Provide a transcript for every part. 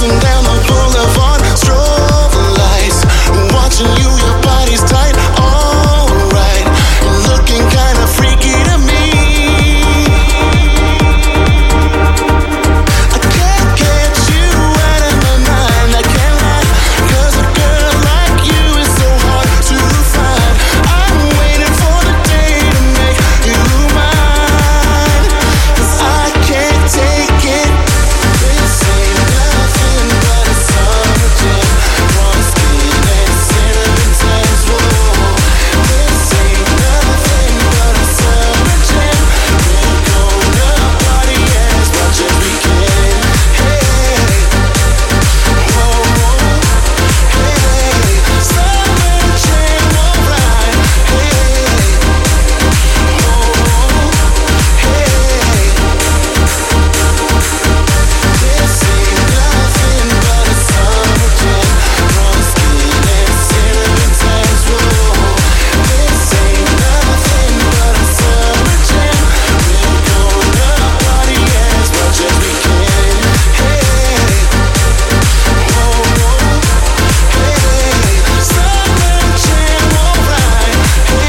dancing down the boulevard, strobe lights, watching you, your body's tight, alright, you're looking kinda freaky to me. I can't get you out of my mind, I can't lie, 'cause a girl like you is so hard to find. I'm waiting for the day to make you mine, 'cause I can't take it. This ain't nothing but a summer jam, warm skin and cinnamon tans. Whoa, this ain't nothing but a summer jam. We're gonna party as much as we can. Hey, whoa, hey, summer jam, alright. Hey, whoa, hey. This ain't nothing but a summer jam, warm skin and cinnamon tans. Whoa, this ain't nothing but a summer jam. We're gonna party as much as we can. Hey, whoa, hey, summer jam, alright.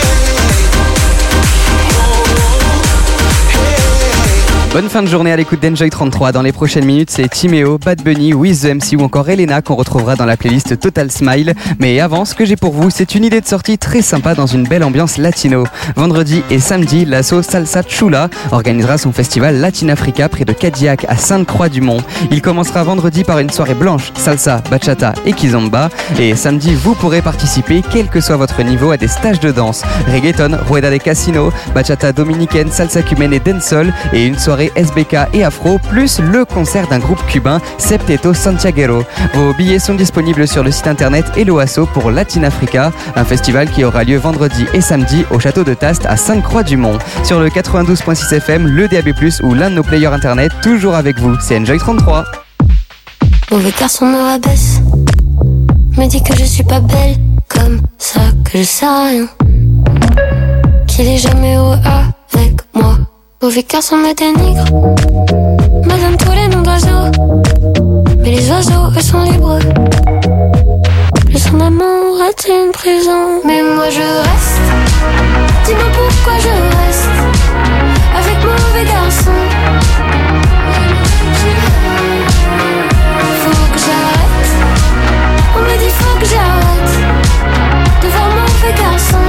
Hey, hey. Bonne fin de journée à l'écoute d'Enjoy 33. Dans les prochaines minutes, c'est Timéo, Bad Bunny, Wiz the MC ou encore Elena qu'on retrouvera dans la playlist Total Smile. Mais avant, ce que j'ai pour vous, c'est une idée de sortie très sympa dans une belle ambiance latino. Vendredi et samedi, l'asso Salsa Chula organisera son festival Latin Africa près de Cadillac à Sainte-Croix-du-Mont. Il commencera vendredi par une soirée blanche, salsa, bachata et kizomba. Et samedi, vous pourrez participer, quel que soit votre niveau, à des stages de danse. Reggaeton, rueda de casino, bachata dominicaine, salsa cubaine et dancehall. Et une soirée SBK et afro, plus le concert d'un groupe cubain, Septeto Santiaguero. Vos billets sont disponibles sur le site internet Hello Asso pour Latin Africa, un festival qui aura lieu vendredi et samedi au château de Tast à Sainte-Croix-du-Mont. Sur le 92.6 FM, le DAB+, ou l'un de nos players internet, toujours avec vous, c'est Enjoy 33. Mauvais garçon me rabaisse, me dit que je suis pas belle, comme ça que je sers à rien, qu'il est jamais heureux avec moi. Mauvais garçon me dénigre, me donne tous les noms d'oiseaux, mais les oiseaux eux sont libres. Le son d'amour est une prison, mais moi je reste. Dis-moi pourquoi je reste avec mauvais garçon. Faut que j'arrête, on me dit faut que j'arrête de voir mauvais garçon.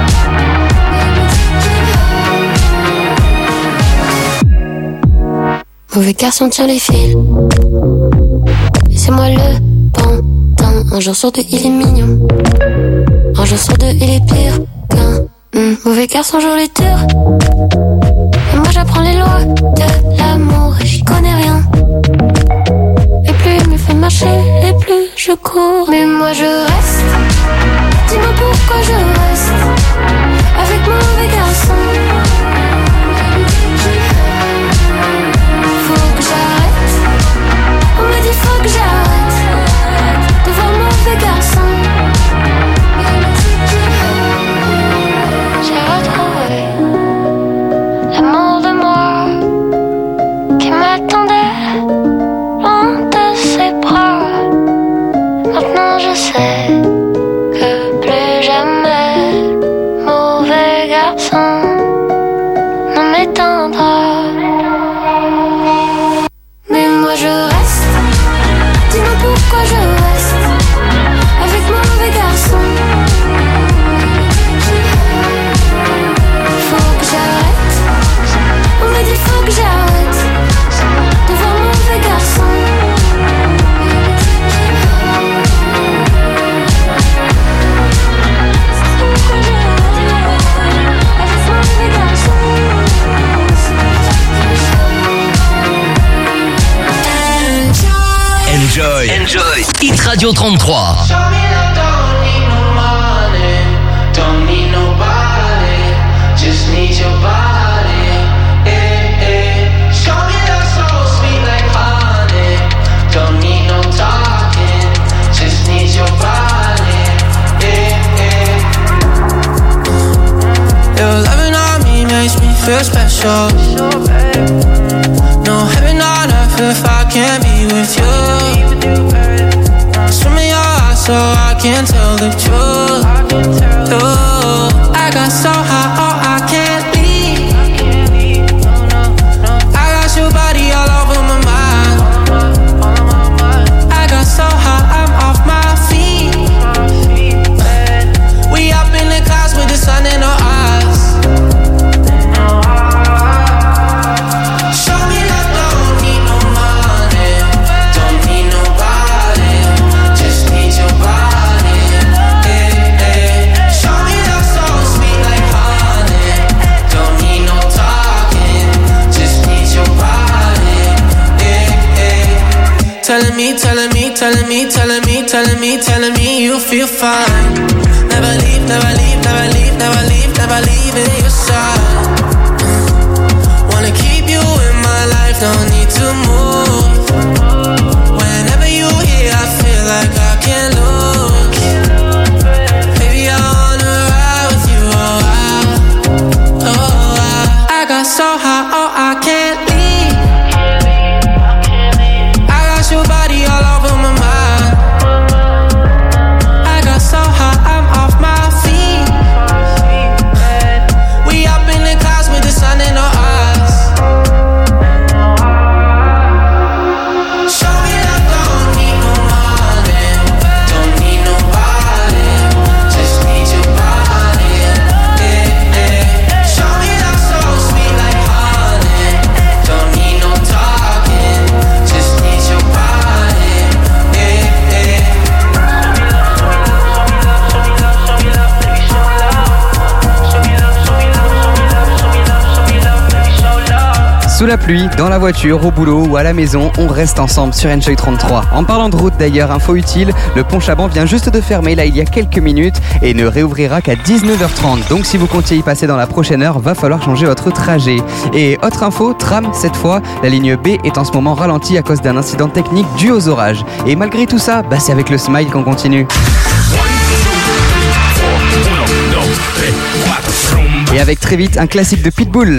Mauvais garçon tient les fils, et c'est moi le pantin. Un jour sur deux il est mignon, un jour sur deux il est pire qu'un mauvais garçon joue les tours. Et moi j'apprends les lois de l'amour et j'y connais rien. Et plus il me fait marcher, et plus je cours. Mais moi je reste, dis-moi pourquoi je reste avec mauvais garçon. Faut que j'arrête, on me dit faut que j'arrête de voir mauvais garçon. J'ai retrouvé l'amour de moi qui m'attendait loin de ses bras. Maintenant je sais que plus jamais mauvais garçon ne m'éteindra. Mais moi je reste, dis-moi pourquoi je reste avec mauvais garçon. Faut que j'arrête, on me dit faut que j'arrête de voir mauvais garçon. Enjoy. Hit Radio 33. Don't need nobody, just need your body. Show me love so sweet like honey. Don't need no talking, just need your body. Your loving on me makes me feel special. No heaven on earth if I can't be with you. so I can't tell the truth. I got so high, oh, I can't leave. I got your body all over my mind. I got so high, I'm off my feet. We up in the clouds with the sun in our eyes. Show me that don't need no money, don't need nobody, just need your body. Show me that so sweet like honey, don't need no talking, just need your body. Telling me, telling me, telling me, telling me, telling me, telling me you feel fine. Never leave, never leave, never leave, never leave, never leave in your side. Wanna keep you in my life, don't need to move. Whenever you here, I feel like I can't lose. Baby, I wanna ride with you, oh, I got so high, oh, I can't leave. I got your body all over my mind. I got so high, I'm off my feet. We up in the clouds with the sun in our eyes. Show me that don't need no money, don't need nobody, just need your body. Show me that so sweet like honey, don't need no talking, just need your body. Sous la pluie, dans la voiture, au boulot ou à la maison, on reste ensemble sur Enjoy 33. En parlant de route d'ailleurs, info utile, le pont Chaban vient juste de fermer là il y a quelques minutes et ne réouvrira qu'à 19h30. Donc si vous comptiez y passer dans la prochaine heure, va falloir changer votre trajet. Et autre info, tram cette fois, la ligne B est en ce moment ralentie à cause d'un incident technique dû aux orages. Et malgré tout ça, c'est avec le smile qu'on continue. Et avec très vite un classique de Pitbull.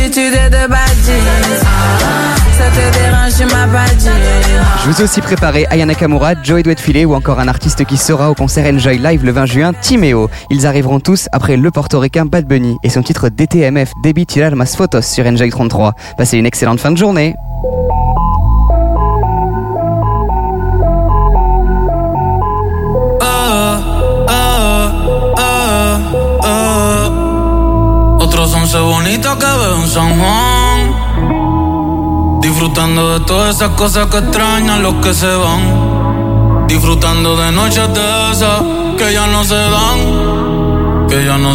Je vous ai aussi préparé Aya Nakamura, Joey Doit Filer ou encore un artiste qui sera au concert Enjoy Live le 20 juin, Timéo. Ils arriveront tous après le portoricain Bad Bunny et son titre DTMF, Debí Tirar Más Fotos sur Enjoy 33. Passez une excellente fin de journée. Otros 11 bonitos que veo en San Juan, disfrutando de todas esas cosas que extrañan los que se van, disfrutando de noches de esas que ya no se dan,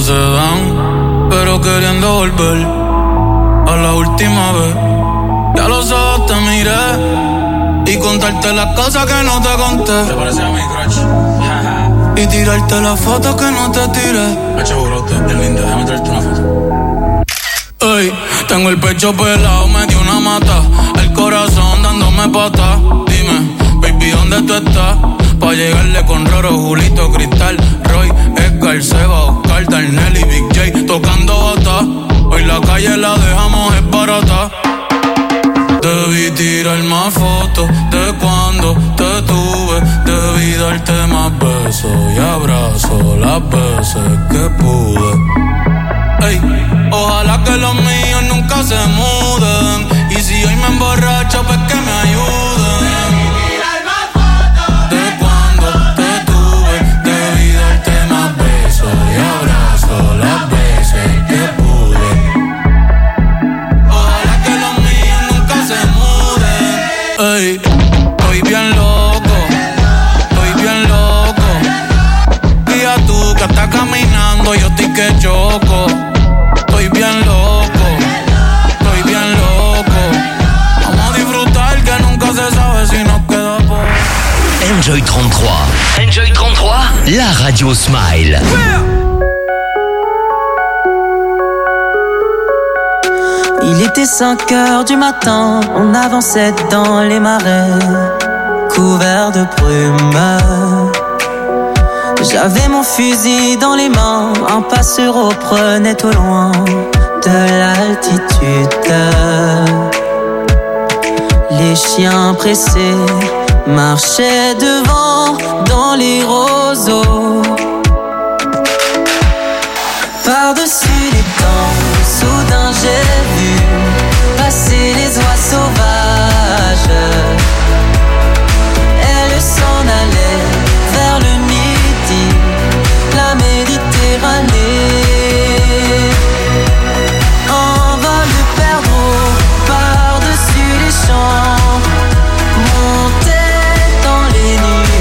pero queriendo volver a la última vez. Ya los ojos te miré y contarte las cosas que no te conté. ¿Te parece a mi crush? Y tirarte las fotos que no te tiré. Hacho brote, es linda, déjame traerte una foto. Ey, tengo el pecho pelado, me dio una mata, el corazón dándome pata. Dime, baby, ¿dónde tú estás? Pa' llegarle con Roro, Julito, Cristal, Roy, Edgar, Seba, Oscar, Darnell y Big J tocando bata. Hoy la calle la dejamos es barata. Debí tirar más fotos de cuando te tuve. Debí darte más besos y abrazos las veces que pude. Ey, ojalá que los míos nunca se muden. Y si hoy me emborracho, pues que me ayuden. De cuando te tuve, debí darte más besos y abrazos las veces que pude. Ojalá que los míos nunca se muden. Ey, estoy bien loco, estoy bien loco. Día tú que estás caminando, yo estoy que choco. Estoy bien loco, estoy bien loco. Vamos a disfrutar que nunca se sabe si nos queda por... Enjoy 33. Enjoy 33, la radio Smile. Il était 5 heures du matin, on avançait dans les marais, couverts de brume. J'avais mon fusil dans les mains, un passereau prenait au loin de l'altitude. Les chiens pressés marchait devant dans les roseaux. Par-dessus les temps, soudain j'ai vu passer les oies sauvages. Elle s'en allait vers le midi, la Méditerranée. En vol de perdreaux, par-dessus les champs, montait dans les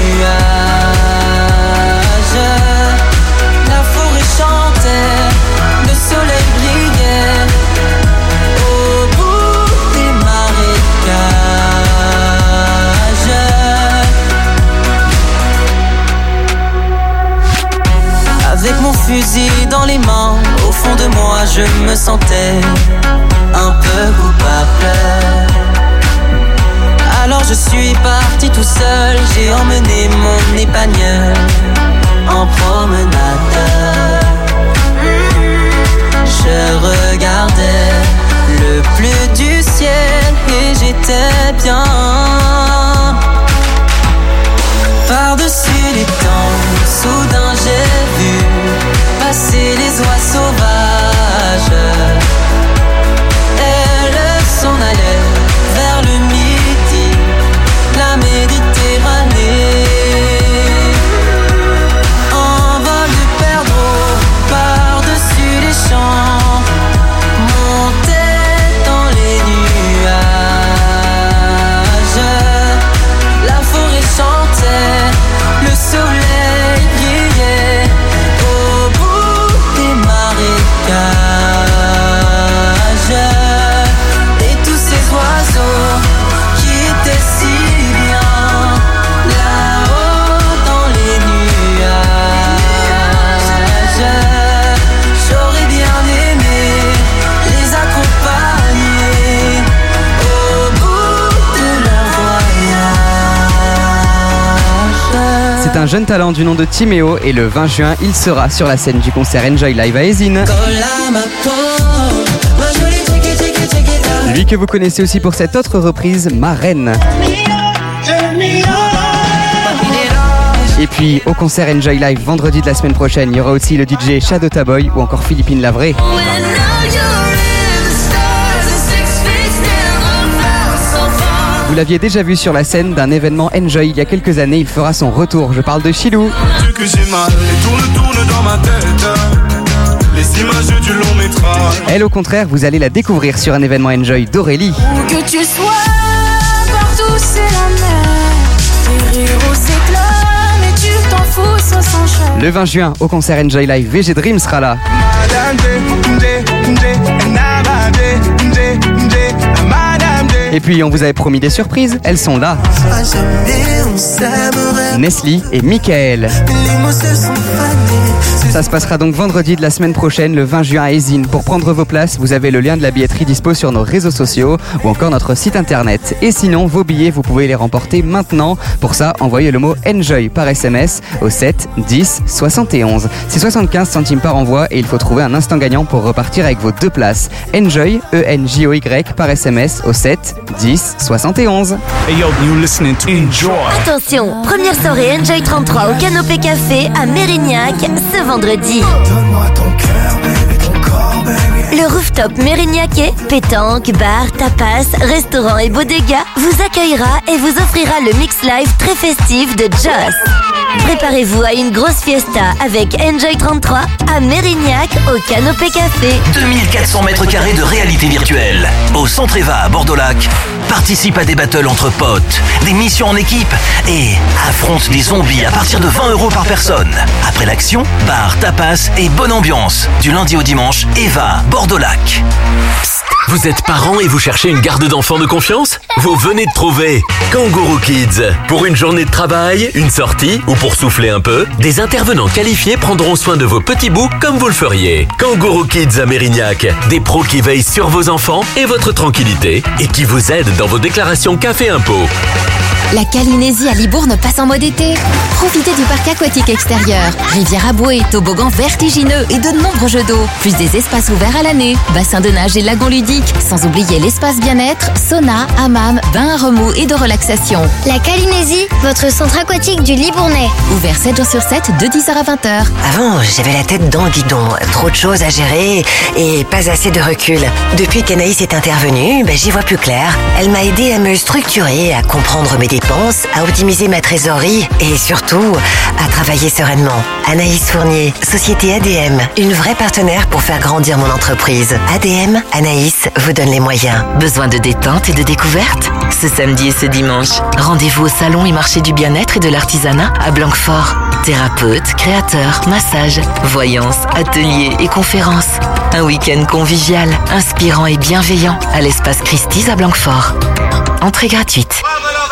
nuages. La forêt chantait, le soleil brillait au bout des marécages. Avec mon fusil dans les mains, au fond de moi je me sentais un peu coupable. Alors je suis parti tout seul, j'ai emmené mon épagneur en promenade. Je regardais le bleu du ciel et j'étais bien. Par-dessus les temps, soudain j'ai vu passer les oies sauvages. Elles s'en allaient vers le midi, la Méditerranée. En vol de perdreaux, par-dessus les champs, montait dans les nuages. La forêt chantait, le soleil brillait au bout des marécages. Et tous ces oiseaux qui étaient si bien là-haut dans les nuages. J'aurais bien aimé les accompagner au bout de leur voyage. C'est un jeune talent du nom de Timéo et le 20 juin, il sera sur la scène du concert Enjoy Live à Ezine. Lui que vous connaissez aussi pour cette autre reprise, Ma Reine. Et puis au concert Enjoy Live vendredi de la semaine prochaine, il y aura aussi le DJ Shadow Taboy ou encore Philippine Lavré. Vous l'aviez déjà vu sur la scène d'un événement Enjoy il y a quelques années, il fera son retour. Je parle de Chilou. Que j'ai mal et tourne dans ma tête. Les images du long métrage. Elle au contraire, vous allez la découvrir sur un événement Enjoy d'Aurélie. Où que tu sois, partout c'est la mer. Tes rires aux éclats, mais tu t'en fous, ça s'enchaîne. Le 20 juin, au concert Enjoy Live, VG Dream sera là. Et puis on vous avait promis des surprises, elles sont là. Nestlé et Michael. Ça se passera donc vendredi de la semaine prochaine, le 20 juin à Ezine. Pour prendre vos places, vous avez le lien de la billetterie dispo sur nos réseaux sociaux ou encore notre site internet. Et sinon, vos billets, vous pouvez les remporter maintenant. Pour ça, envoyez le mot Enjoy par SMS au 7 10 71. C'est 75 centimes par envoi et il faut trouver un instant gagnant pour repartir avec vos 2 places. Enjoy, E-N-J-O-Y par SMS au 7 10 71. Hey yo, you listening to Enjoy. Attention, première soirée Enjoy 33 au Canopé Café à Mérignac ce vendredi. Le rooftop mérignacais, pétanque, bar, tapas, restaurant et bodega vous accueillera et vous offrira le mix live très festif de Joss. Préparez-vous à une grosse fiesta avec Enjoy 33 à Mérignac au Canopé Café. 2400 mètres carrés de réalité virtuelle. Au Centre Eva à Bordeaux-Lac, participe à des battles entre potes, des missions en équipe et affronte des zombies à partir de 20 € par personne. Après l'action, bar, tapas et bonne ambiance. Du lundi au dimanche, Eva, Bordeaux-Lac. Vous êtes parent et vous cherchez une garde d'enfants de confiance? Vous venez de trouver Kangourou Kids. Pour une journée de travail, une sortie ou pour souffler un peu, des intervenants qualifiés prendront soin de vos petits bouts comme vous le feriez. Kangourou Kids à Mérignac. Des pros qui veillent sur vos enfants et votre tranquillité et qui vous aident dans vos déclarations CAF et impôts. La Calinésie à Libourne passe en mode été. Profitez du parc aquatique extérieur, rivière à bouée, toboggan vertigineux et de nombreux jeux d'eau. Plus des espaces ouverts à l'année, bassin de nage et lagon ludique. Sans oublier l'espace bien-être, sauna, hammam, bain à remous et de relaxation. La Calinésie, votre centre aquatique du Libournais. Ouvert 7 jours sur 7 de 10h à 20h. Avant, j'avais la tête dans le guidon. Trop de choses à gérer et pas assez de recul. Depuis qu'Anaïs est intervenue, j'y vois plus clair. Elle m'a aidé à me structurer, à comprendre mes dépenses, à optimiser ma trésorerie et surtout à travailler sereinement. Anaïs Fournier, société ADM, une vraie partenaire pour faire grandir mon entreprise. ADM, Anaïs vous donne les moyens. Besoin de détente et de découverte? Ce samedi et ce dimanche, rendez-vous au salon et marché du bien-être et de l'artisanat à Blanquefort. Thérapeutes, créateurs, massages, voyances, ateliers et conférences. Un week-end convivial, inspirant et bienveillant à l'espace Christie's à Blanquefort. Entrée gratuite.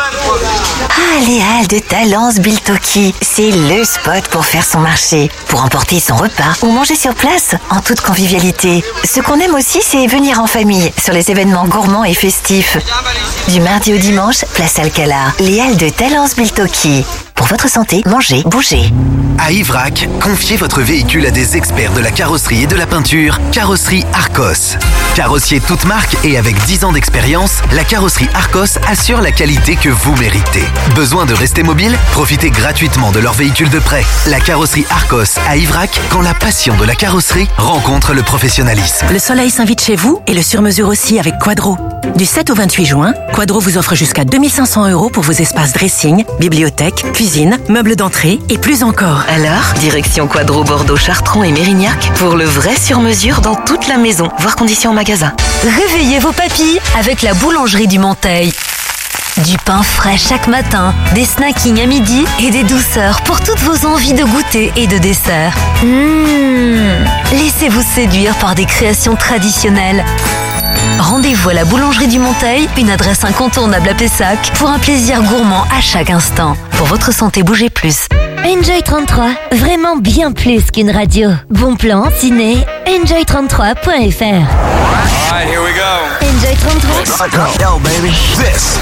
Ah, les Halles de Talence Biltoki, c'est le spot pour faire son marché, pour emporter son repas ou manger sur place en toute convivialité. Ce qu'on aime aussi, c'est venir en famille sur les événements gourmands et festifs. Du mardi au dimanche, place Alcala, les Halles de Talence Biltoki. Pour votre santé, mangez, bougez. À Ivrac, confiez votre véhicule à des experts de la carrosserie et de la peinture, Carrosserie Arcos. Carrossier toute marque et avec 10 ans d'expérience, la carrosserie Arcos assure la qualité que vous méritez. Besoin de rester mobile? Profitez gratuitement de leur véhicule de prêt. La carrosserie Arcos à Ivrac, quand la passion de la carrosserie rencontre le professionnalisme. Le soleil s'invite chez vous et le sur-mesure aussi avec Quadro. Du 7 au 28 juin, Quadro vous offre jusqu'à 2500 € pour vos espaces dressing, bibliothèque, cuisine, meubles d'entrée et plus encore. Alors, direction Quadro Bordeaux, Chartrons et Mérignac pour le vrai sur-mesure dans toute la maison, voire conditions en magasin. Réveillez vos papilles avec la boulangerie du Monteil. Du pain frais chaque matin, des snackings à midi et des douceurs pour toutes vos envies de goûter et de dessert. Laissez-vous séduire par des créations traditionnelles. Rendez-vous à la boulangerie du Monteil, une adresse incontournable à Pessac, pour un plaisir gourmand à chaque instant. Pour votre santé, bougez plus. Enjoy 33, vraiment bien plus qu'une radio. Bon plan, ciné, enjoy33.fr. Alright, here we go. Enjoy 33. Yo, baby. This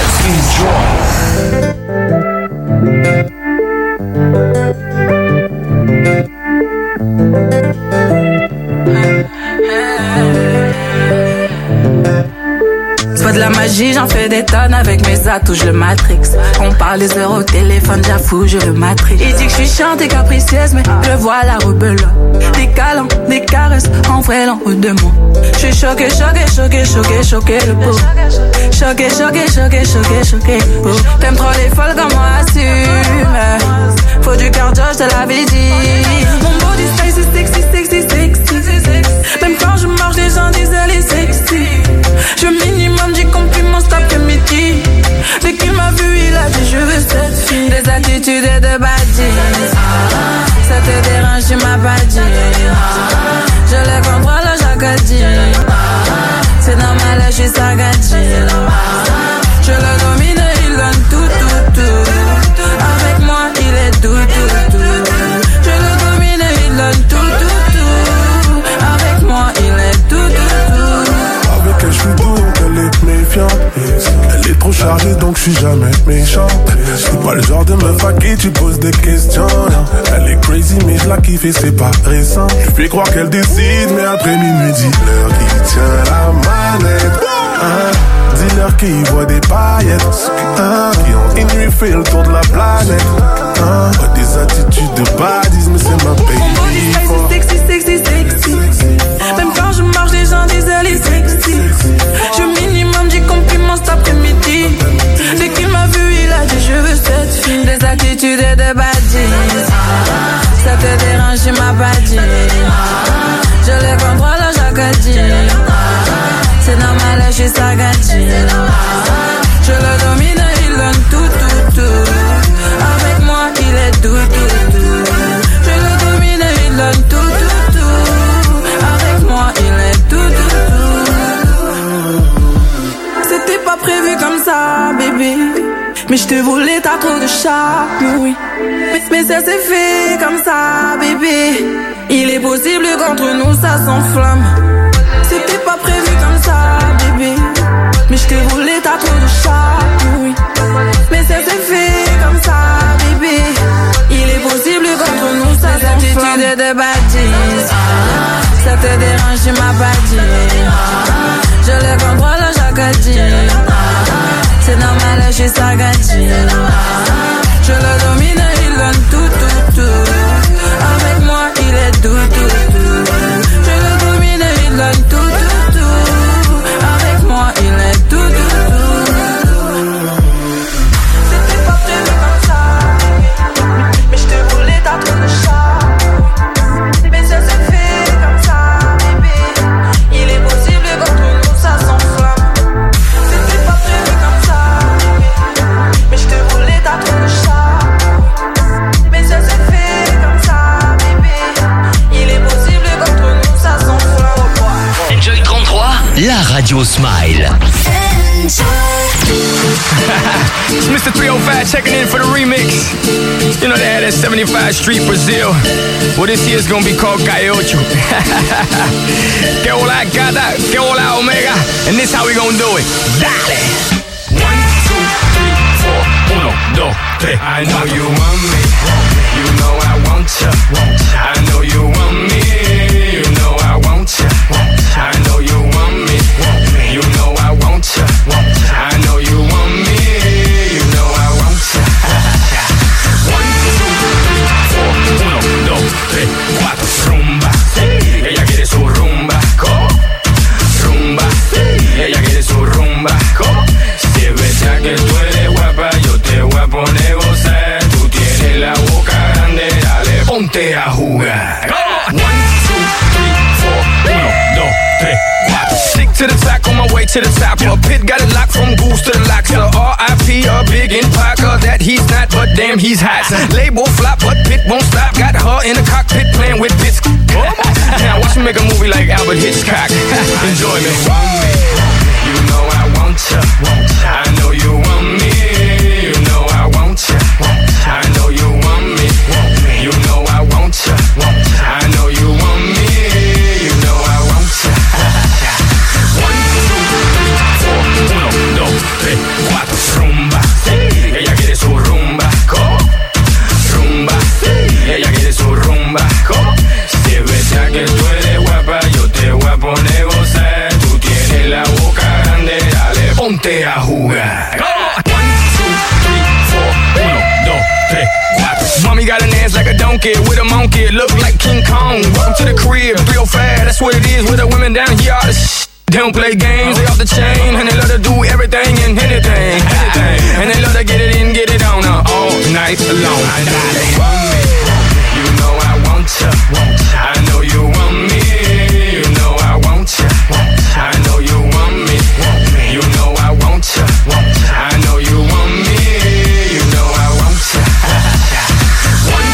C'est pas de la magie, j'en fais des tonnes avec mes atouts, je le matrix. On parle des heures au téléphone, j'avoue, je le matrix. Il dit que je suis chiante et capricieuse, mais je vois la rebelle. Des câlins, des caresses, en vrai l'en haut de moi. Je suis choquée, le pauvre. Choquée, le pauvre. T'aimes trop les folles comme moi, assume. Faut du cardio, je te l'avais dit. Mon body style, c'est sexy. Même quand je marche, les gens disent elle est sexy. Je minimum du compliment cet après-midi. Dès qu'il m'a vu, il a dit je veux cette fille. Des attitudes et de baddies. Ça te dérange, tu m'as pas dit. Je les contrôle chaque dit. C'est normal, je suis sagadi. Je le domine, il donne tout. Avec moi, il est tout. Je le domine, il donne tout. Avec moi, il est tout. Avec elle, je suis doux, elle est méfiante. Elle est trop chargée, donc je suis jamais méchant. C'est pas le genre de meuf à qui tu poses des questions. Elle est crazy, mais je la kiffe et c'est pas récent. Je fais croire qu'elle décide, mais après minuit, dis-leur qui tient la manette. Dis-leur qui voit des paillettes. Qui ont une nuit fait le tour de la planète. Des attitudes de badisme, mais c'est ma baby. Mon body style, c'est sexy. Même quand je marche, les gens disent elle est sexy. Je minimum du compliment cet après-midi. Dès qu'il m'a vu, il a dit je veux cette fille. Des attitudes et de baddies. Ça te dérange, tu m'as pas dit. Je les contrôle chaque dit. C'est normal, je suis sagadi. Je le domine, il donne tout. Avec moi, il est tout. Je le domine, il donne tout. Avec moi, il est tout. C'était pas prévu comme ça, bébé. Mais je te voulais, t'as trop de charme, oui. Mais ça s'est fait comme ça, bébé. Il est possible qu'entre nous ça s'enflamme. C'était pas prévu comme ça, bébé. Mais je te voulais, t'as trop de charme, oui. Mais ça s'est fait comme ça, bébé. Il est possible qu'entre nous ça s'enflamme. Cette attitude de bâtisse, ça te dérange, tu m'as pas dit. Je le contrôle chaque jean. C'est normal, je suis sagati. Je le domine, il donne tout. Avec moi, il est tout. Je le domine, il donne tout. Avec moi, il est tout. C'était pas prévu comme ça, mais je te voulais dans ton chat. Mais ça s'est fait comme ça, bébé. Il est possible qu'entre nous ça s'enflamme. C'était pas prévu comme ça, mais je te voulais dans ton chat. Mais ça s'est fait comme ça, bébé. Il est possible qu'entre nous ça s'enflamme. Enjoy 33, la radio Smile. It's Mr. 305 checking in for the remix. You know they had that 75 Street Brazil. Well, this year's gonna be called Calle Ocho. Que hola gata, que hola omega. And this how we gonna do it. Dale! 1, 2, 3, 4. 1, 2, 3. I know you want me. You know I want ya. I know you want me. You know I want ya. I know you want me. You know I want ya. I know you want me. You know I want ya. 1, 2, 3, 4. Rumba. Ella quiere su rumba. Rumba. Ella quiere su rumba. Si es verdad que tú eres guapa, yo te voy a poner gozar. Tú tienes la boca grande, dale, ponte a jugar. 1, 2, 3, 4. 1, 2, 3, 4. Stick to the track on my way to the top. A pit got it locked from goose to the lock. So R.I.P. a big in Parker that he's not, but damn he's hot. Label flop, but Pit won't stop. Got her in the cockpit playing with bits. Now watch me make a movie like Albert Hitchcock. Enjoy me. You know I want ya. I know you want me. You know I want ya. I know you want me. You know I want ya. I know you want me. You know I want ya. 1, 2, 3, 4. Rumba. Ella quiere su rumba. Rumba. Ella quiere su rumba. Si es verdad que tú eres guapa, yo te voy a poner gozar. Tú tienes la boca grande, dale, ponte a jugar. 1, 2, 3, 4. 1, 2, 3, 4. Mommy got an ass like a donkey with a monkey. Look like King Kong. Welcome to the crib. 305, that's what it is with the women down here. All the they don't play games, they off the chain. And they love to do everything and anything. And they love to get it in, get it on all night long. You know I want ya. I know you want me. You know I want ya. I know you want me. You know I want ya. I know you want me. You know I want ya. 1,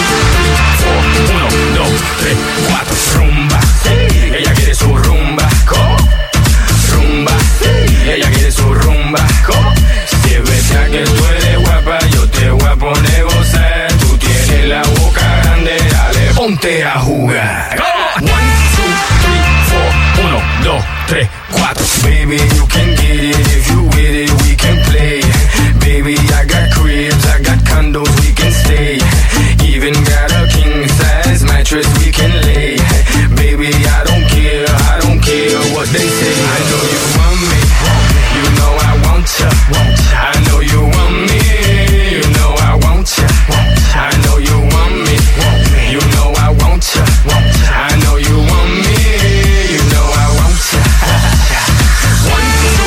2, 3, 4. Rumba. Ella quiere su rumba. Rumba. Ella quiere su rumba. Si es verdad que tú eres guapa, yo te voy a poner gozar. Tú tienes la boca grande, dale, ponte a jugar. 1, 2, 3, 4. 1, 2, 3, 4. Baby, you can get it if you with it, we can play. Baby, I got cribs, I got condos, we can stay. Even got a king size mattress we can lay. Baby, I don't care what they say. I know you want me, you know I want ya. I know you want me, you know I want ya. I know you want me, you know I want ya. I know you want me, you know I want ya. 1,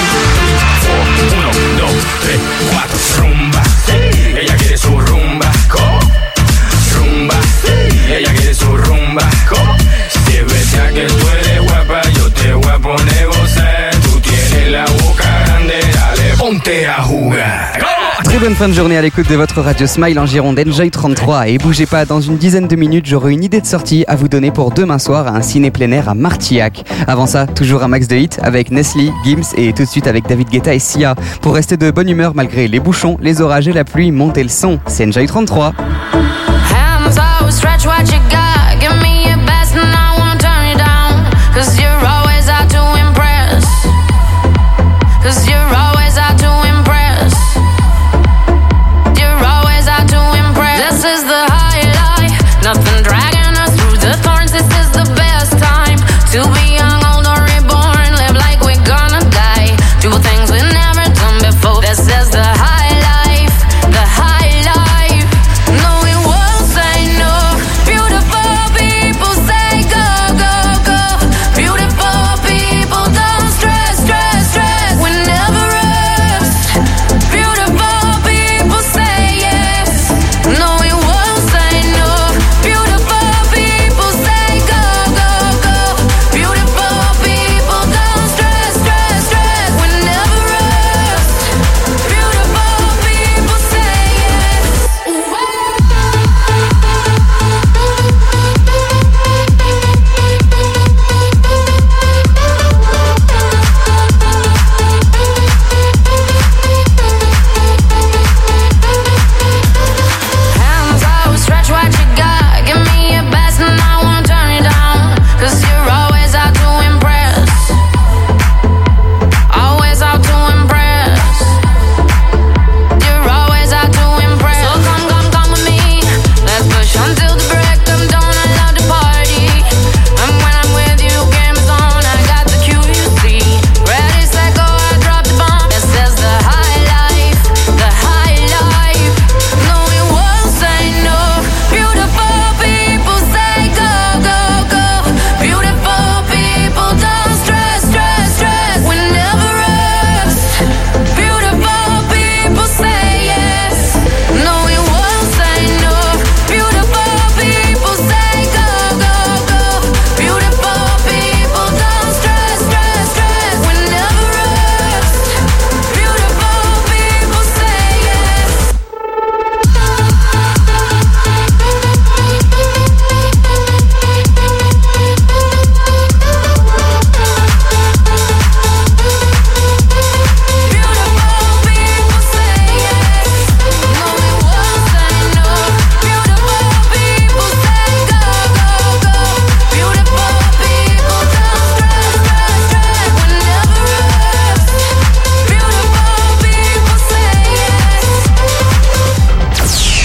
2, 3, 4. Rumba. Ella quiere su rumba. Rumba. Ella quiere su rumba. Si es verdad que tú eres guapa, yo te voy a poner gozar. Tú tienes la boca grande, dale, ponte a jugar. Très bonne fin de journée à l'écoute de votre radio Smile en Gironde, Enjoy 33. Et bougez pas, dans une dizaine de minutes, j'aurai une idée de sortie à vous donner pour demain soir à un ciné plein air à Martillac. Avant ça, toujours un max de hits avec Nestlé, Gims et tout de suite avec David Guetta et Sia. Pour rester de bonne humeur malgré les bouchons, les orages et la pluie, montez le son. C'est Enjoy 33.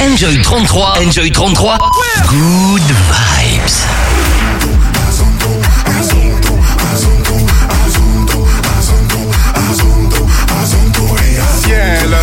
Enjoy 33. Enjoy 33. Good vibes. Ciel,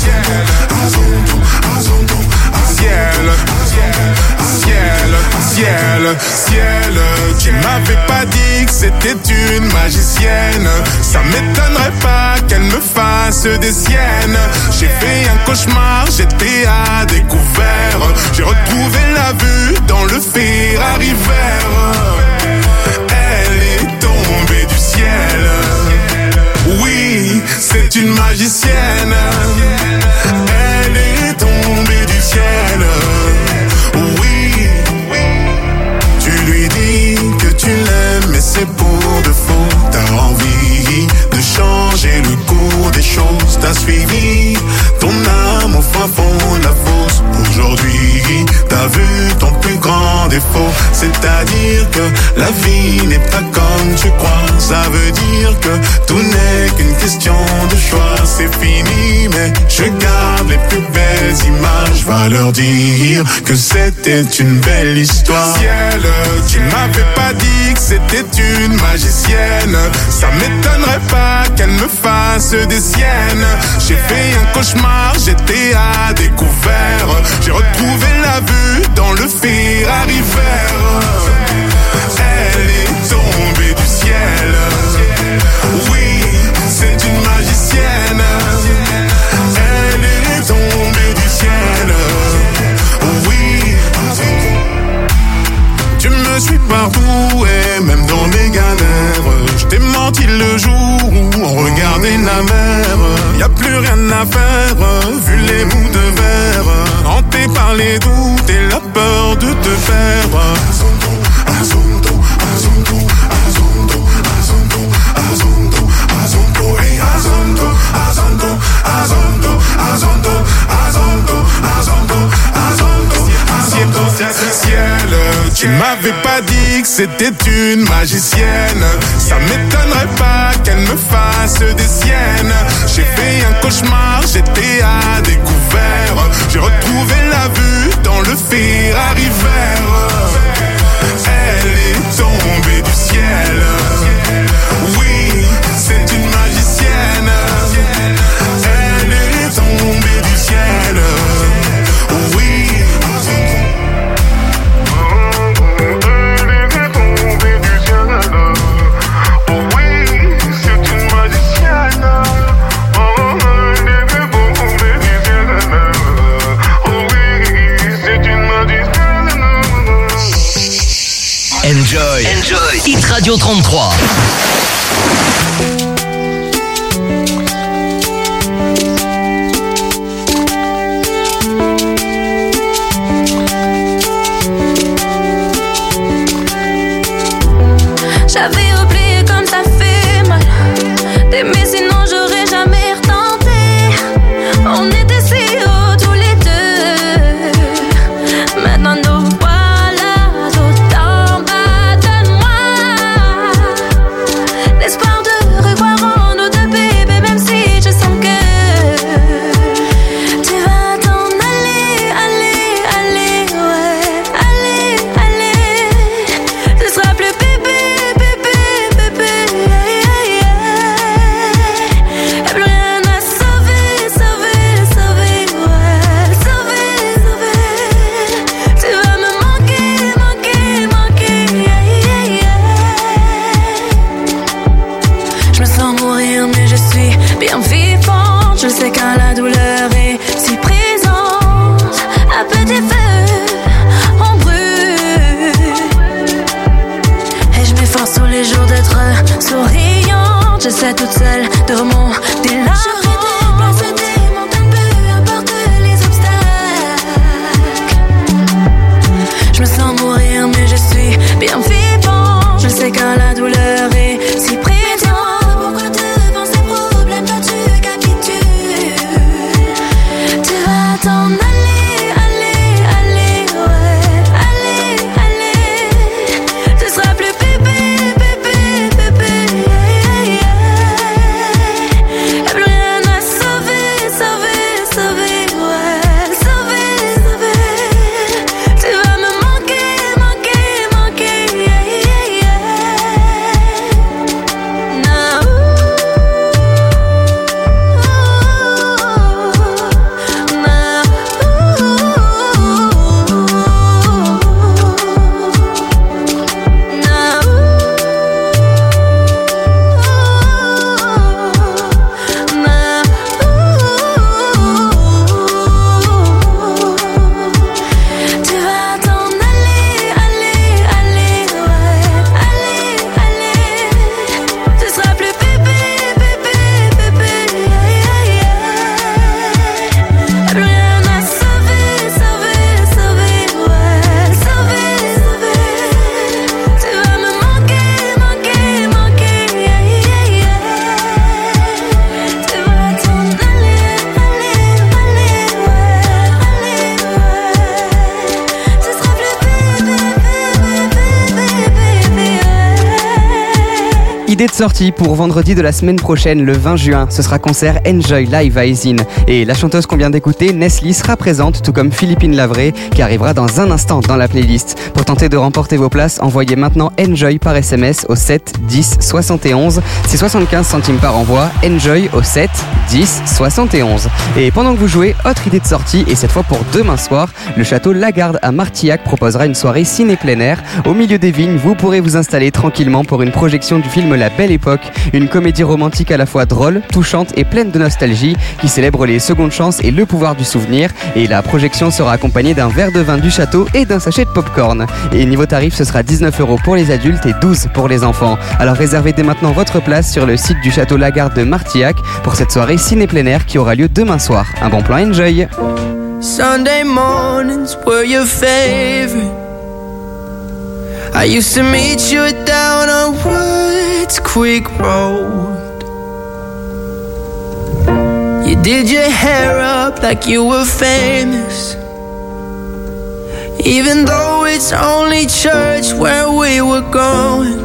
ciel, ciel, tu m'avais pas dit que c'était une magicienne. Ça m'étonnerait pas qu'elle me fasse des siennes. J'ai fait un cauchemar, j'étais à découvert. J'ai retrouvé la vue dans le Ferrari vert. Elle est tombée du ciel. Oui, c'est une magicienne. Elle est tombée du ciel. Oui, tu lui dis que tu l'aimes, mais c'est pour de faux. T'as envie de changer le cours des choses. T'as suivi ton âme au fin fond de la fosse. Aujourd'hui, t'as vu ton plus grand défaut. C'est-à-dire que la vie n'est pas comme tu crois. Ça veut dire que tout n'est qu'une question de choix. C'est fini, mais je garde les plus belles images. Va leur dire que c'était une belle histoire. Ciel, tu m'avais pas dit que c'était une magicienne. Ça m'étonnerait pas qu'elle me fasse des siennes. J'ai fait un cauchemar, j'étais à découvert. J'ai retrouvé la vue dans le Ferrari vert. Elle est tombée du ciel. Oui, c'est une magicienne. Elle est tombée du ciel. Oui, tu me suis partout et même dans mes galères. Je t'ai menti le jour où on regardait la mer. Y'a plus rien à faire, vu les bouts de verre. Hanté par les doutes et la peur de te perdre. Ciel, tu m'avais pas dit que c'était une magicienne. Ça m'étonnerait pas qu'elle me fasse des siennes. J'ai fait un cauchemar, j'étais à découvert. J'ai retrouvé la vue dans le Ferrari vert. Elle est tombée du ciel. Oui, c'est une magicienne. Elle est tombée du ciel. Oui. Enjoy. Hit Radio 33. J'avais oublié comme ça fait mal d'aimer, sinon j'aurais jamais retenté. On était si hauts tous les deux. Maintenant nous voilà tout en bas de moi. idée de sortie pour vendredi de la semaine prochaine, le 20 juin. Ce sera concert Enjoy Live à Eysines. Et la chanteuse qu'on vient d'écouter, Nestlé, sera présente, tout comme Philippine Lavray, qui arrivera dans un instant dans la playlist. Pour tenter de remporter vos places, envoyez maintenant Enjoy par SMS au 7 10 71. C'est 75 centimes par envoi. Enjoy au 7 10 71. Et pendant que vous jouez, autre idée de sortie, et cette fois pour demain soir, le château Lagarde à Martillac proposera une soirée ciné plein air. Au milieu des vignes, vous pourrez vous installer tranquillement pour une projection du film La Belle Époque, une comédie romantique à la fois drôle, touchante et pleine de nostalgie qui célèbre les secondes chances et le pouvoir du souvenir. Et la projection sera accompagnée d'un verre de vin du château et d'un sachet de popcorn. Et niveau tarif, ce sera 19 € pour les adultes et 12 pour les enfants. Alors réservez dès maintenant votre place sur le site du château Lagarde de Martillac pour cette soirée ciné plein air qui aura lieu demain soir. Un bon plan, enjoy! Sunday mornings were your favorite. I used to meet you down on Woods Creek Road. You did your hair up like you were famous, even though it's only church where we were going.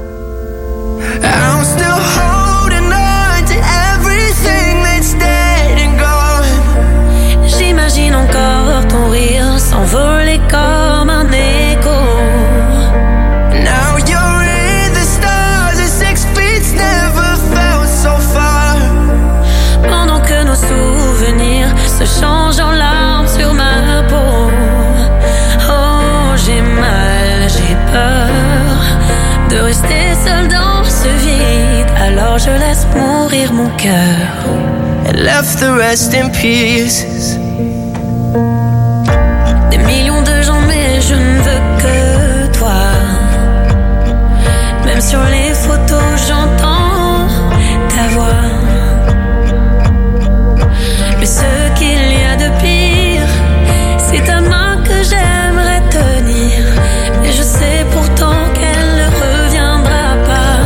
I'm still holding on to everything that's dead and gone. J'imagine encore ton rire s'envoler comme un écho. Now you're in the stars and 6 feet never felt so far. Pendant que nos souvenirs se changent en larmes sur ma peau. Oh, j'ai mal, j'ai peur de rester seule dans ce vide. Alors je laisse mourir mon cœur. And left the rest in pieces. Des millions de gens, mais je ne veux que toi. Même sur les photos, j'entends ta voix. Mais ce qu'il y a de pire, c'est ta main que j'aimerais tenir. Mais je sais pourtant qu'elle ne reviendra pas.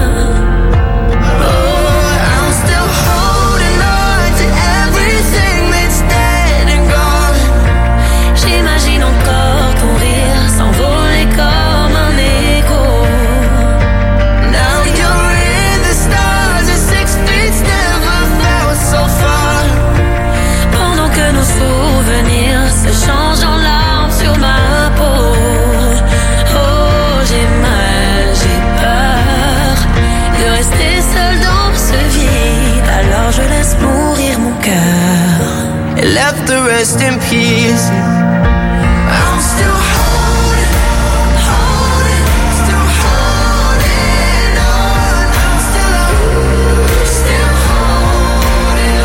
Oh, I'm still holding on to everything that's dead and gone. J'imagine encore ton rire s'envoler comme un écho. Now you're in the stars and 6 feet never felt so far. Pendant que nos souvenirs se changent en larmes sur ma peau. Oh, j'ai mal, j'ai peur de rester seule dans ce vide. Alors je laisse mourir mon cœur. And left the rest in pieces. I'm still holding on, still holding on. I'm still holding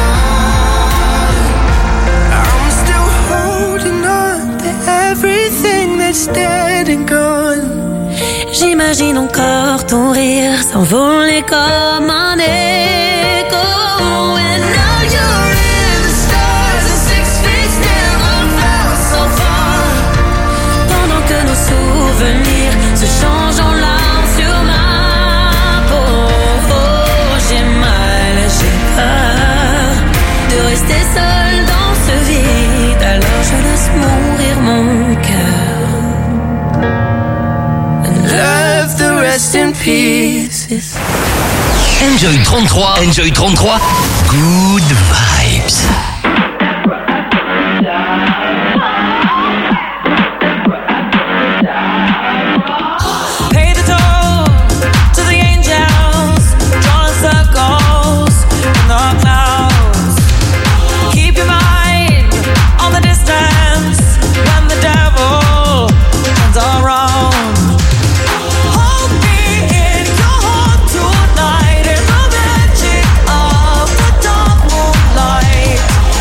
on. I'm still holding on to everything that's dead and gone. J'imagine encore ton rire s'envoler comme un écho. And now you're in the stars and 6 feet never felt so far. Pendant que nos souvenirs se changent en larmes sur ma peau. Oh, j'ai mal, j'ai peur de rester seule dans ce vide. Alors je laisse mourir mon cœur. Left the rest in pieces. Enjoy 33, Enjoy 33, good vibes. Pay the toll to the angels, drawing circles in the clouds. Keep your mind on the distance when the devil turns around. Hold me in your heart tonight in the magic of the dark moonlight.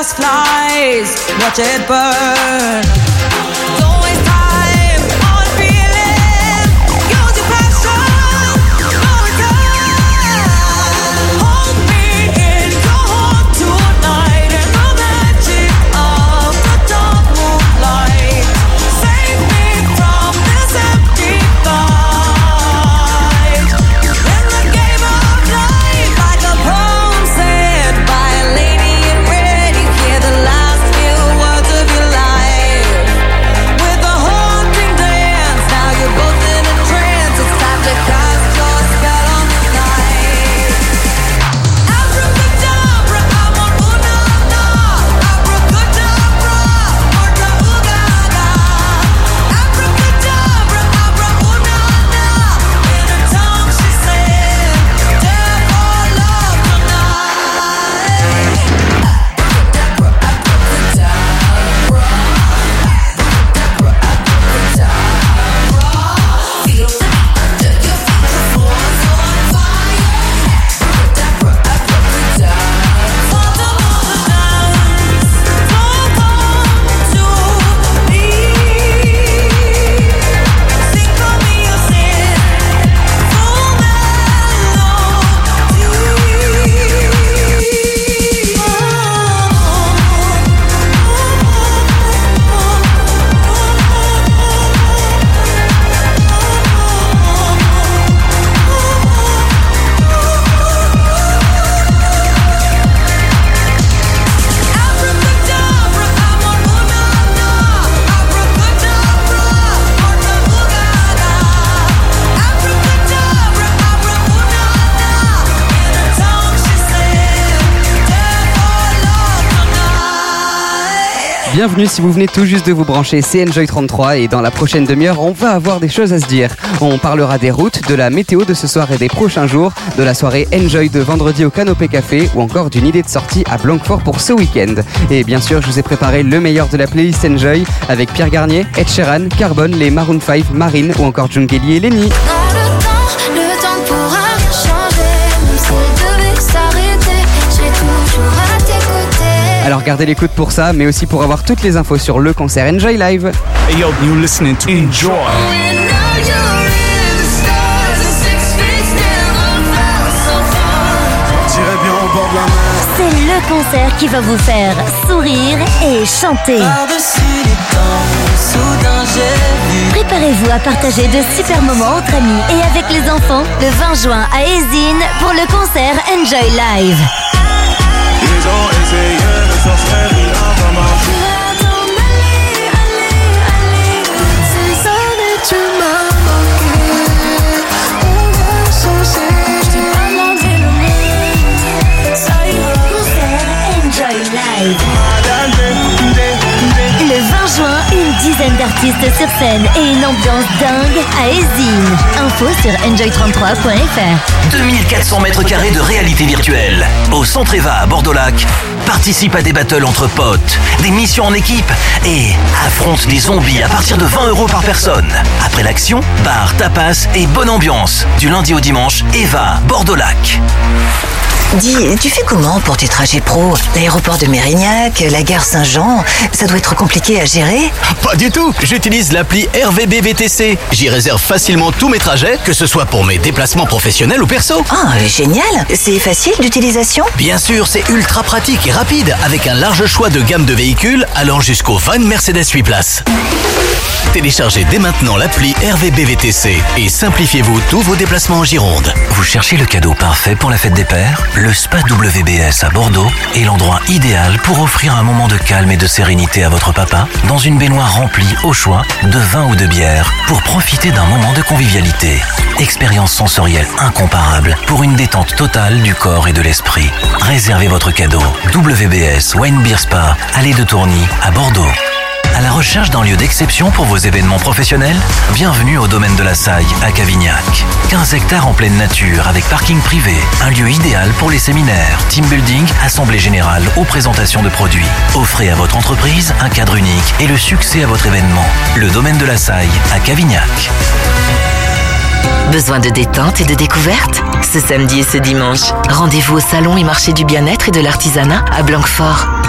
gas flies, watch it burn. Don't waste time on feeling, use your passion, no return. Hold me in your heart tonight in the magic of the dark moonlight. Save me from this empty fight. In the game of life, like a poem said by a lady in red, you hear the last few words of your life. With a haunting dance, now you're both in a trance. It's time to cast your spell on the night. Abracadabra, I'm on Unana. Abracadabra, Orta Ugada. Abracadabra, Abra Unana. In her tongue she said, death or love tonight. Bienvenue si vous venez tout juste de vous brancher, c'est Enjoy 33 et dans la prochaine demi-heure, on va avoir des choses à se dire. On parlera des routes, de la météo de ce soir et des prochains jours, de la soirée Enjoy de vendredi au Canopé Café ou encore d'une idée de sortie à Blanquefort pour ce week-end. Et bien sûr, je vous ai préparé le meilleur de la playlist Enjoy avec Pierre Garnier, Ed Sheeran, Carbone, les Maroon 5, Marine ou encore Djungeli et Lenny. Le temps pourra rien changer, même s'il devait s'arrêter, je serai toujours à tes côtés. Alors gardez l'écoute pour ça, mais aussi pour avoir toutes les infos sur le concert Enjoy Live. Hey yo, you're listening to Enjoy. J'irai bien au bord de la mer. C'est le concert qui va vous faire sourire et chanter. Par-dessus les temps, soudain j'ai vu. Préparez-vous à partager de super moments entre amis et avec les enfants le 20 juin à Ezine pour le concert Enjoy Live. Ils ont essayé de sortir, rien va marcher. C'est ça, mais tu m'as manqué. On va changer. Je t'ai pas demandé le monde. Ça ira. Concert Enjoy Live. Le 20 juin, une dizaine d'artistes sur scène et une ambiance dingue à Ezine. Info sur enjoy33.fr. 2400 mètres carrés de réalité virtuelle. Au Centre Eva à Bordeaux-Lac, participe à des battles entre potes, des missions en équipe et affronte des zombies à partir de 20 € par personne. Après l'action, bar, tapas et bonne ambiance. Du lundi au dimanche, Eva, Bordeaux-Lac. Dis, tu fais comment pour tes trajets pro? L'aéroport de Mérignac, la gare Saint-Jean, ça doit être compliqué à gérer? Pas du tout. J'utilise l'appli RVB VTC. J'y réserve facilement tous mes trajets, que ce soit pour mes déplacements professionnels ou perso. Ah, génial. C'est facile d'utilisation? Bien sûr, c'est ultra pratique et rapide, avec un large choix de gamme de véhicules allant jusqu'au van Mercedes 8 places. Téléchargez dès maintenant l'appli RVB VTC et simplifiez-vous tous vos déplacements en Gironde. Vous cherchez le cadeau parfait pour la fête des pères? Le Spa WBS à Bordeaux est l'endroit idéal pour offrir un moment de calme et de sérénité à votre papa dans une baignoire remplie au choix de vin ou de bière pour profiter d'un moment de convivialité. Expérience sensorielle incomparable pour une détente totale du corps et de l'esprit. Réservez votre cadeau. WBS Wine Beer Spa, allée de Tourny à Bordeaux. À la recherche d'un lieu d'exception pour vos événements professionnels? Bienvenue au domaine de la Saille à Cavignac. 15 hectares en pleine nature avec parking privé. Un lieu idéal pour les séminaires, team building, assemblée générale ou présentation de produits. Offrez à votre entreprise un cadre unique et le succès à votre événement. Le domaine de la Saille à Cavignac. Besoin de détente et de découverte? Ce samedi et ce dimanche, rendez-vous au salon et marché du bien-être et de l'artisanat à Blanquefort.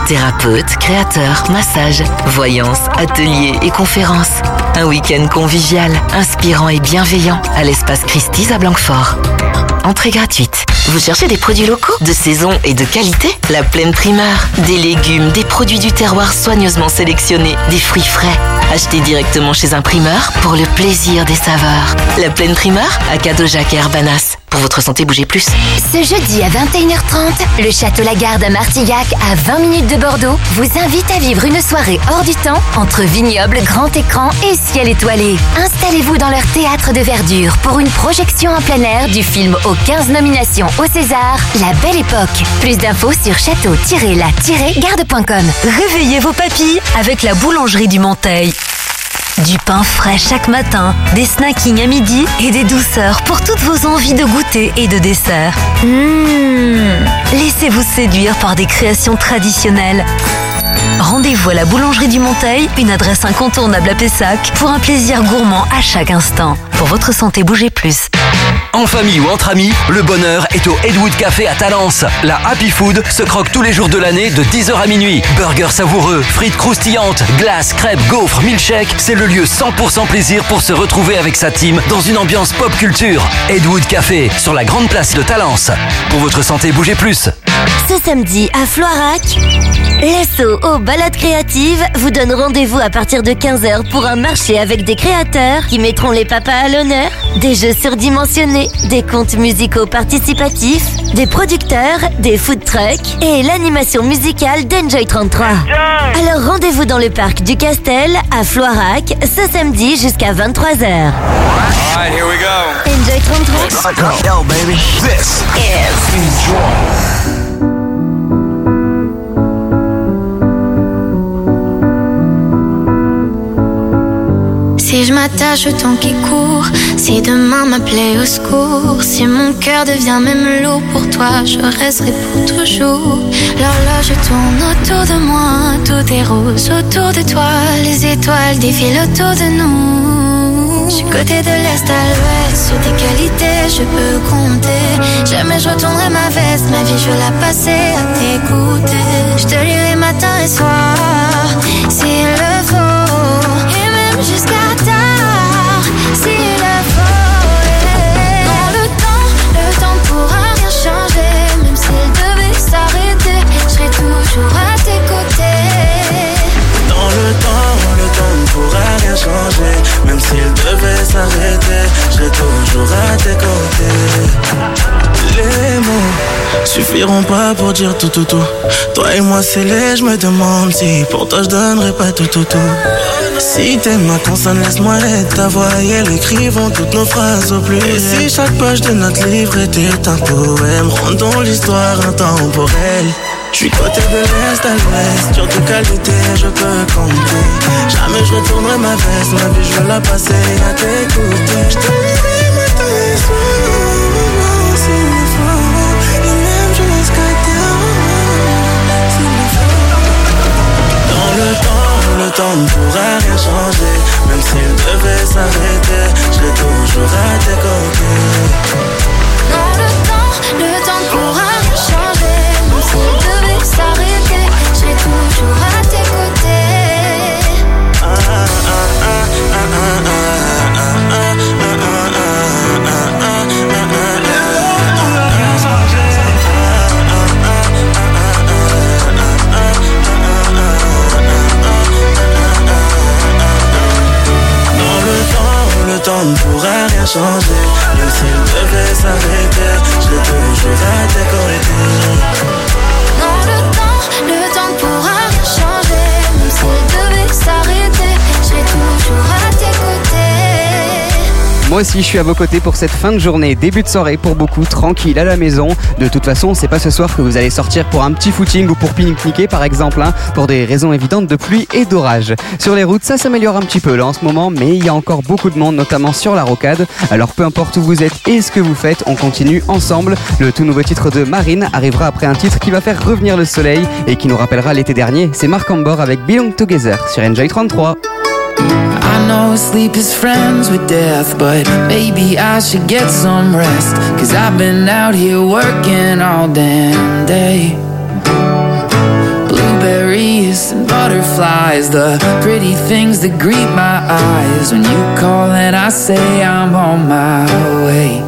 Thérapeute, créateur, massage, voyance, atelier et conférences. Un week-end convivial, inspirant et bienveillant à l'espace Christie's à Blanquefort. Entrée gratuite. Vous cherchez des produits locaux, de saison et de qualité? La Pleine Primeur. Des légumes, des produits du terroir soigneusement sélectionnés, des fruits frais. Achetez directement chez un primeur pour le plaisir des saveurs. La Pleine Primeur à Cadeaujac et Herbanas. Pour votre santé, bougez plus. Ce jeudi à 21h30, le Château Lagarde à Martillac, à 20 minutes de Bordeaux, vous invite à vivre une soirée hors du temps entre vignobles, grand écran et ciel étoilé. Installez-vous dans leur théâtre de verdure pour une projection en plein air du film aux 15 nominations au César, La Belle Époque. Plus d'infos sur château-la-garde.com. Réveillez vos papilles avec la boulangerie du Monteil. Du pain frais chaque matin, des snackings à midi et des douceurs pour toutes vos envies de goûter et de dessert. Laissez-vous séduire par des créations traditionnelles. Rendez-vous à la boulangerie du Monteil, une adresse incontournable à Pessac, pour un plaisir gourmand à chaque instant. Pour votre santé, bougez plus. En famille ou entre amis, le bonheur est au Edwood Café à Talence. La Happy Food se croque tous les jours de l'année de 10h à minuit. Burgers savoureux, frites croustillantes, glaces, crêpes, gaufres, milkshakes. C'est le lieu 100% plaisir pour se retrouver avec sa team dans une ambiance pop culture. Edwood Café, sur la grande place de Talence. Pour votre santé, bougez plus. Ce samedi à Floirac, l'Asso aux balades créatives vous donne rendez-vous à partir de 15h pour un marché avec des créateurs qui mettront les papas à l'honneur, des jeux surdimensionnés, des contes musicaux participatifs, des producteurs, des food trucks et l'animation musicale d'Enjoy 33. Alors rendez-vous dans le parc du Castel à Floirac ce samedi jusqu'à 23h. Alright, here we go. Enjoy 33. Yo, baby. This is Enjoy. Si je m'attache au temps qui court, si demain m'appelait au secours, si mon cœur devient même lourd pour toi, je resterai pour toujours. L'horloge tourne autour de moi, tout est rose autour de toi, les étoiles défilent autour de nous. Je suis côté de l'est à l'ouest, sur tes qualités je peux compter. Jamais je retournerai ma veste, ma vie je veux la passer à t'écouter. Je te lirai matin et soir, s'il le faut, et même jusqu'à tard, s'il le faut. Non, le temps ne pourra rien changer, même s'il devait s'arrêter, je serai toujours à tes côtés. Dans le temps ne pourra rien changer, même s'il devait s'arrêter, je serai toujours à tes côtés. Les mots suffiront pas pour dire tout. Toi et moi scellés, je me demande si pour toi je donnerais pas tout. Si t'es ma consonne, laisse-moi être ta voix et elle écrivons toutes nos phrases au plus. Et si chaque page de notre livre était un poème, rendons l'histoire intemporelle. Je suis côté de l'est à l'ouest, sur tes qualités je peux compter. Jamais je retournerai ma veste, ma vie je veux la passer à t'écouter. Je te lirai matin et soir, s'il le faut, et même jusqu'à terre, s'il le faut. Dans le temps ne pourra rien changer, même s'il devait s'arrêter, je serai toujours à tes côtés. Non, le temps ne pourra rien changer, même s'il devait s'arrêter, je serai toujours à tes côtés. Le temps ne pourra rien changer, même s'il devait s'arrêter, je serai toujours à tes côtés. Non, le temps ne pourra rien changer, même s'il devait s'arrêter, je serai toujours à tes côtés. Moi aussi je suis à vos côtés pour cette fin de journée, début de soirée pour beaucoup, tranquille à la maison. De toute façon c'est pas ce soir que vous allez sortir pour un petit footing ou pour pique-niquer par exemple, pour des raisons évidentes de pluie et d'orage. Sur les routes ça s'améliore un petit peu là en ce moment, mais il y a encore beaucoup de monde, notamment sur la rocade. Alors peu importe où vous êtes et ce que vous faites, on continue ensemble. Le tout nouveau titre de Marine arrivera après un titre qui va faire revenir le soleil et qui nous rappellera l'été dernier. C'est Marc Ambor avec Belong Together sur Enjoy 33. I know sleep is friends with death, but maybe I should get some rest, 'cause I've been out here working all damn day. Blueberry kiss and butterflies, the pretty things that greet my eyes. When you call and I say I'm on my way.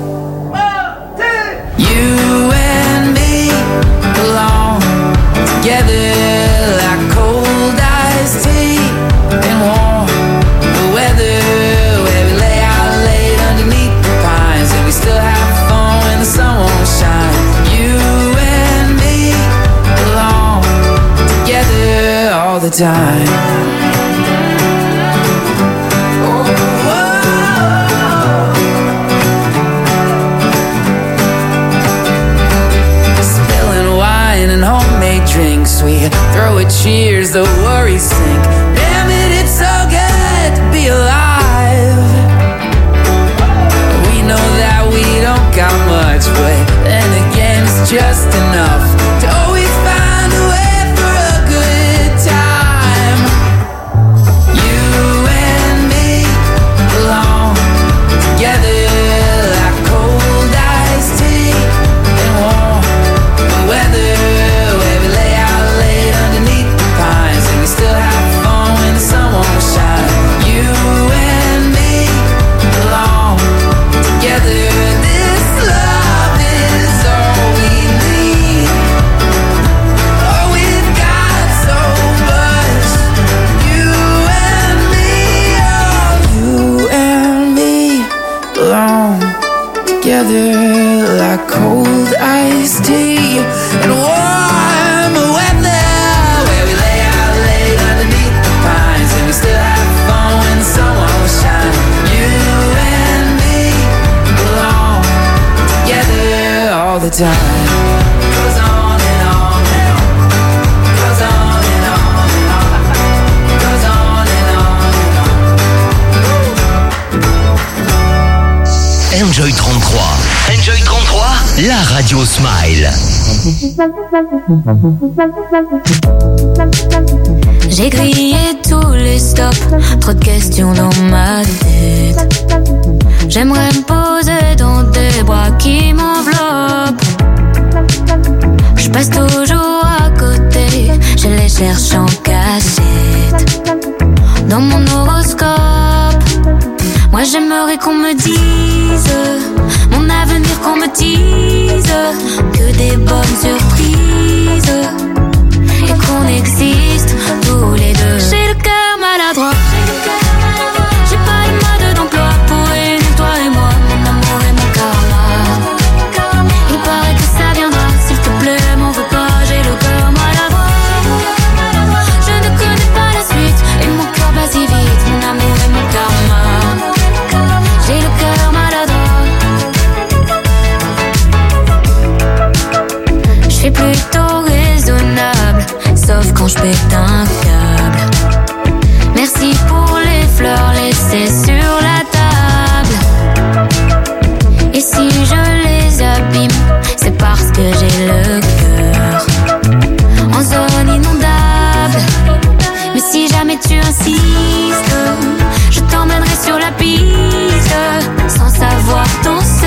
You and me belong together like cold iced tea and warm weather, where we lay out late underneath the pines and we still have fun when the sun won't shine. You and me belong together all the time. Drinks, we throw a cheers, the worries sink. Damn it, it's so good to be alive. We know that we don't got much, but then again it's just enough to always find a way for a good time. You and me belong together like cold iced tea and warm weather. Still have fun when the sun won't shine. You and me belong together. This love is all we need. Oh, we've got so much. You and me, oh, you and me belong together like cold iced tea and warm weather. We still have fun when the sun won't shine. You and me belong together all the time. Goes on and on and on. Goes on and on and on. Goes on and on and on. Enjoy 33. Enjoy 33, la radio Smile. J'ai grillé tous les stops, trop de questions dans ma tête. J'aimerais me poser dans des bras qui m'enveloppent. Je passe toujours à côté, je les cherche en cachette. Dans mon horoscope, moi j'aimerais qu'on me dise mon avenir, qu'on me dise que des bonnes surprises et qu'on existe tous les deux. J'ai le cœur maladroit, j'ai pas le mode d'emploi pour réunir toi et moi, mon amour et mon karma. Il paraît que ça viendra, s'il te plaît, m'en veux pas, j'ai le cœur maladroit. Je ne connais pas la suite et mon cœur bat si vite, mon amour et mon karma. J'ai le cœur maladroit. Je suis plutôt raisonnable, sauf quand je pète un câble. Merci pour les fleurs laissées sur la table. Et si je les abîme, c'est parce que j'ai le cœur en zone inondable. Mais si jamais tu insistes, je t'emmènerai sur la piste, sans savoir danser.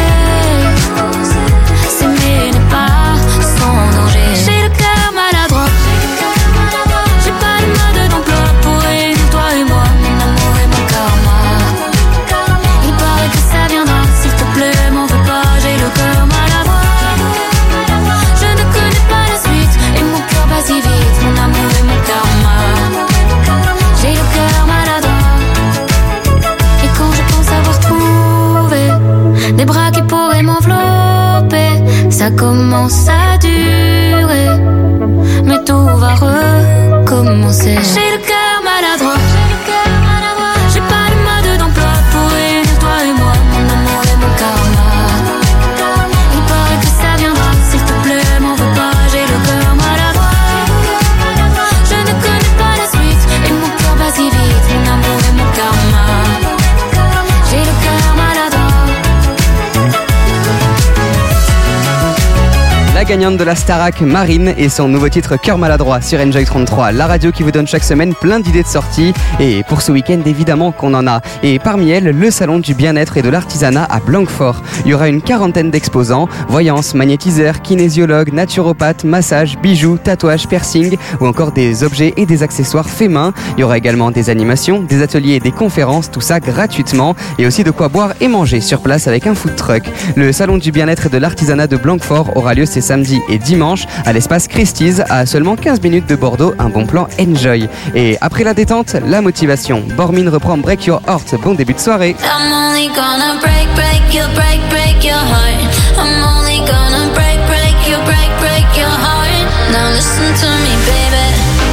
S'aimer n'est pas sans danger. J'ai le cœur maladroit, j'ai pas le mode d'emploi pour réunir toi et moi, mon amour et mon karma. Il paraît que ça viendra, s'il te plaît, m'en veux pas, j'ai le cœur maladroit. Je ne connais pas la suite et mon cœur bat si vite, mon amour et mon karma. J'ai le cœur maladroit. Et quand je pense avoir trouvé des bras qui pourraient m'envelopper, ça commence à durer, mais tout va recommencer. J'ai le cœur maladroit, j'ai pas le mode d'emploi pour réunir toi et moi, mon amour et mon karma. Il paraît que ça viendra, s'il te plaît, m'en veux pas, j'ai le cœur maladroit. Je ne connais pas la suite et mon cœur bat si vite, mon amour et mon karma. J'ai le cœur maladroit. la gagnante de la Starac, Marine, et son nouveau titre Cœur maladroit sur Enjoy 33, la radio qui vous donne chaque semaine plein d'idées de sorties. Et pour ce week-end, évidemment qu'on en a. Et parmi elles, le salon du bien-être et de l'artisanat à Blanquefort. Il y aura une quarantaine d'exposants, voyance, magnétiseurs, kinésiologues, naturopathes, massages, bijoux, tatouages, piercings ou encore des objets et des accessoires faits main. Il y aura également des animations, des ateliers et des conférences, tout ça gratuitement, et aussi de quoi boire et manger sur place avec un food truck. Le salon du bien-être et de l'artisanat de Blanquefort aura lieu ces samedis et dimanches à l'espace Christie's à seulement 15 minutes de Bordeaux, un bon plan Enjoy. Et après la détente, la motivation. Bormin reprend Break Your Heart, bon début de soirée. I'm only gonna break your heart. I'm only gonna break your heart. Now listen to me, baby.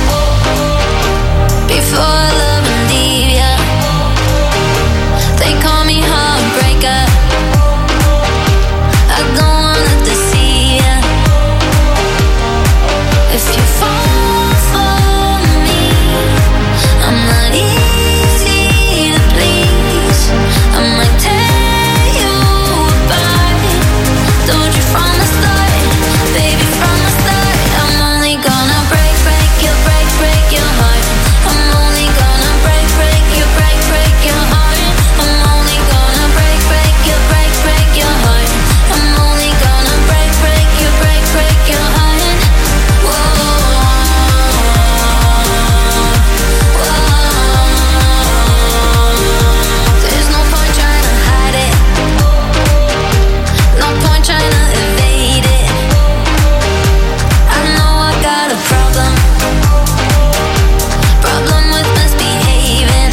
Before I love and leave ya, they call me heartbreaker. I don't wanna deceive ya. If you fall for me, I'm not easy to please. I might tear you apart. Told you from the start, baby, from the start. I'm only gonna break your heart. I'm only gonna break your heart. I'm only gonna break your heart. I'm only gonna break your heart. Whoa, there's no point trying to hide it. No point trying to evade it. I know I got a problem with misbehaving.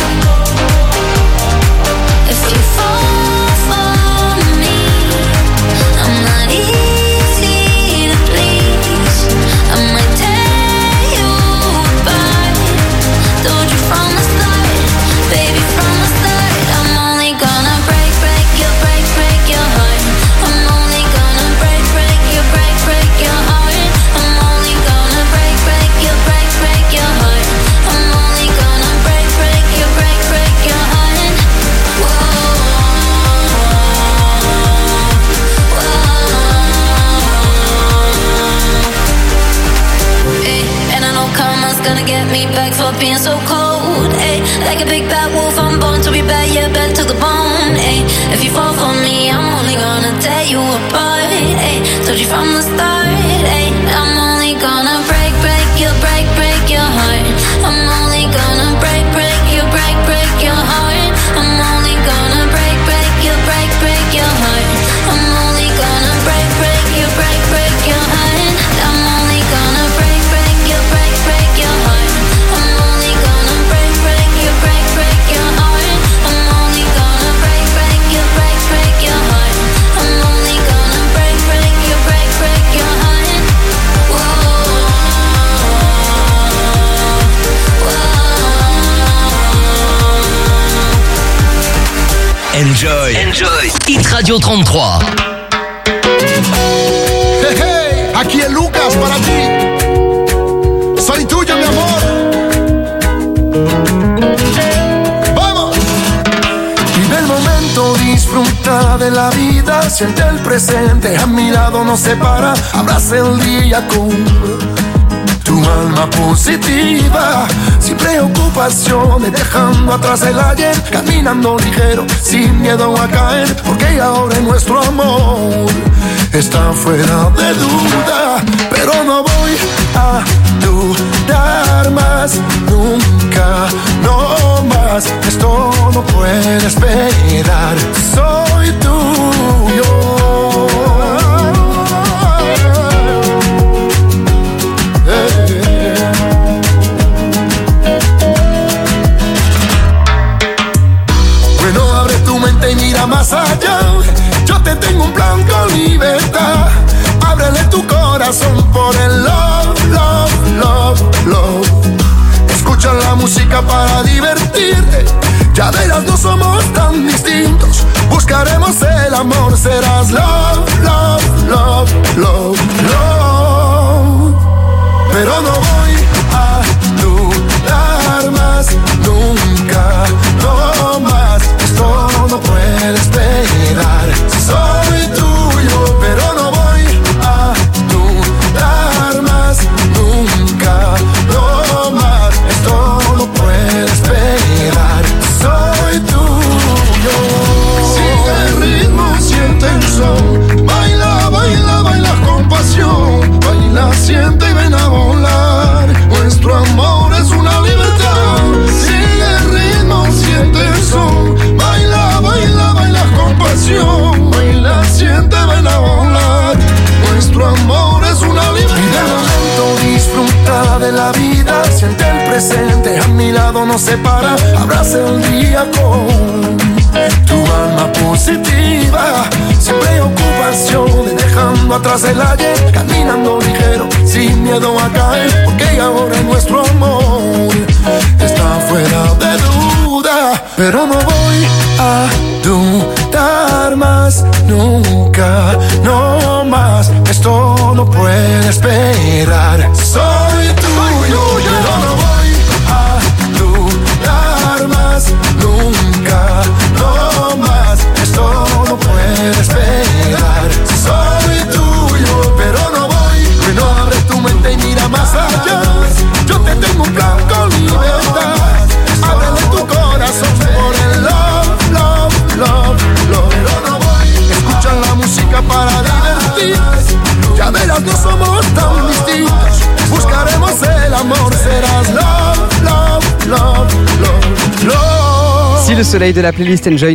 If you fall for me, I'm not easy to please. I might tear you apart. Told you from the start, baby, from the start. I'm only gonna break your heart. I'm only gonna break your heart. I'm only gonna break your heart. I'm only gonna break your heart. Whoa, hey, and I know karma's gonna get me back for being so cold. Hey, like a big bad wolf, I'm born to be bad, yeah, bad to the bone. Hey, if you fall for me, I'm only gonna tear you apart. Hey, told you from the start. Hey, I'm only gonna break your heart. I'm only gonna break your heart. I'm only gonna break your heart. I'm only gonna break your heart. I'm only gonna break your heart. I'm only gonna break your heart. I'm only gonna break your heart. I'm only gonna break your heart. Enjoy. Hit Radio 33. Hey, hey, aquí es Lucas para ti. Soy tuyo, mi amor. Vamos. Vive el momento, disfruta de la vida, siente el presente, a mi lado no se para, abraza el día con tu alma positiva, sin preocupaciones, dejando atrás el ayer, caminando ligero, sin miedo a caer, porque ahora nuestro amor está fuera de duda. Pero no voy a dudar más, nunca, no más, esto no puede esperar, soy tuyo. Y mira más allá, yo te tengo un plan con libertad. Ábrele tu corazón por el love, love, love, love. Escucha la música para divertirte, ya verás, no somos tan distintos. Buscaremos el amor, serás love, love, love, love, love. Pero no voy a dudar más, nunca, no más, esto no puede esperar. Soy tuyo, pero no voy a dudar nos separa. Abraza el día con tu alma positiva, sin preocupaciones, dejando atrás el ayer, caminando ligero, sin miedo a caer, porque ahora nuestro amor está fuera de duda. Pero no voy a dudar más nunca, no más, esto no puede esperar. Soy tuyo, pero no voy a dudar más nunca, no más, esto no puede esperar. Soy tuyo, pero no voy, no abre tu mente y mira más allá. Yo te tengo un plan con libertad. Ábrele tu corazón por el love, love, love, love. Pero no voy, escucha la música para divertir. Ya verás, no somos tan distintos. Buscaremos el amor, serás love, love, love, love, love. Si le soleil de la playlist Enjoy